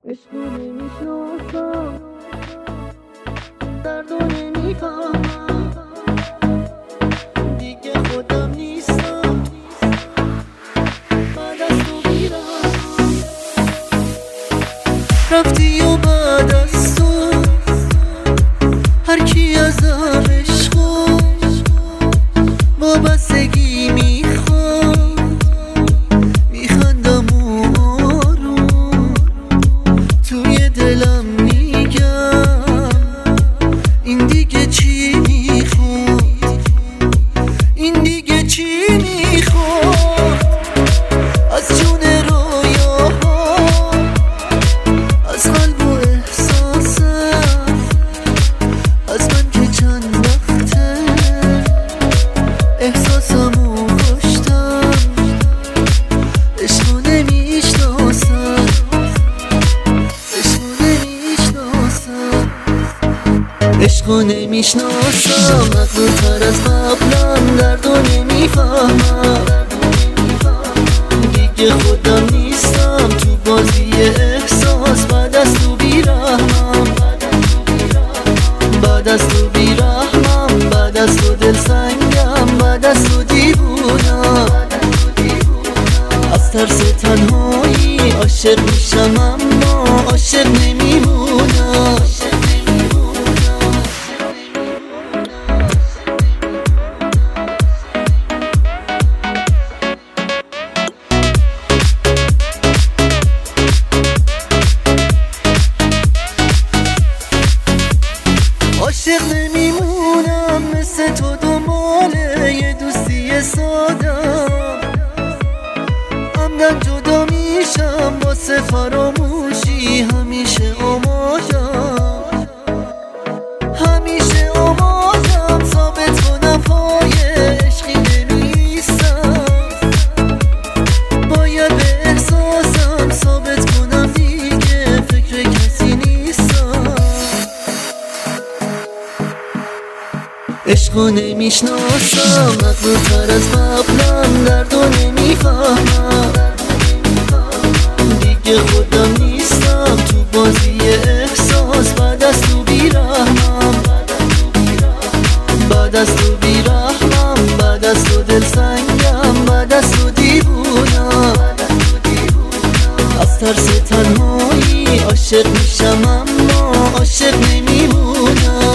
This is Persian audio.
عشق رو نمیشناسم، درد رو نمیفهمم، دیگه خودم نیستم، بعد از تو میرم. رفتی و بعد از تو هر کی ازم عشقو وابستگی میخواد، میخندم و آروم توی دلم میگم این دیگه چی میخواد، این دیگه چی میخواد. از جون رویاها، از قلب و احساسم، از من که چند وقته احساسمو کشتم. عشقو نمیشناسم، عشقو نمیشناسم، عشقو نمیشناسم، مغرورتر از قبلم، دردو نمیفهمم، دیگه خودم نیستم تو بازی احساس. بعد از تو بیرحمم، بعد از تو بیرحمم، بعد از تو دلسنگم، بعد از تو دیوونم. از ترس تنهایی عاشق میشم اما عاشق نمیمونم. عاشق نمیمونم، مثل تو دنبال یه دوستی سادم، عمدن جدا میشم واسه فراموشی. همیشه آمادم، همیشه آمادم ثابت کنم پای عشقی نمیستم. باید به احساسم ثابت کنم دیگه فکر کسی نیستم. عشقو نمیشناسم، مغرورتر از قبلم، دردو نمیفهمم، دیگه خودم نیستم تو بازی احساس. بعد از تو بیرحمم، بعد از تو بیرحمم، بعد از تو دلسنگم، بعد از تو دیوونم. از ترس تنهایی عاشق میشم اما عاشق نمیمونم.